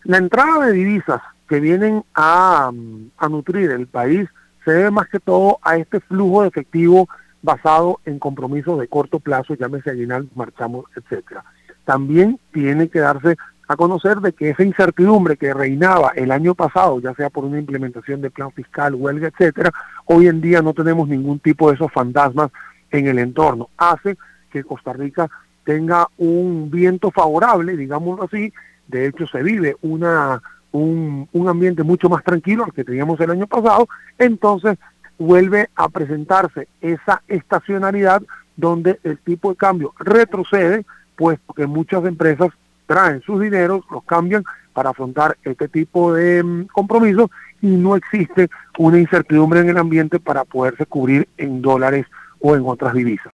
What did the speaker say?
La entrada de divisas que vienen a nutrir el país se debe más que todo a este flujo de efectivo basado en compromisos de corto plazo, llámese aguinaldo, marchamos, etcétera. También tiene que darse a conocer de que esa incertidumbre que reinaba el año pasado, ya sea por una implementación de plan fiscal, huelga, etcétera, hoy en día no tenemos ningún tipo de esos fantasmas en el entorno. Hace que Costa Rica tenga un viento favorable, digámoslo así. De hecho se vive un ambiente mucho más tranquilo al que teníamos el año pasado. Entonces vuelve a presentarse esa estacionalidad donde el tipo de cambio retrocede, puesto que muchas empresas traen sus dineros, los cambian para afrontar este tipo de compromisos, y no existe una incertidumbre en el ambiente para poderse cubrir en dólares o en otras divisas.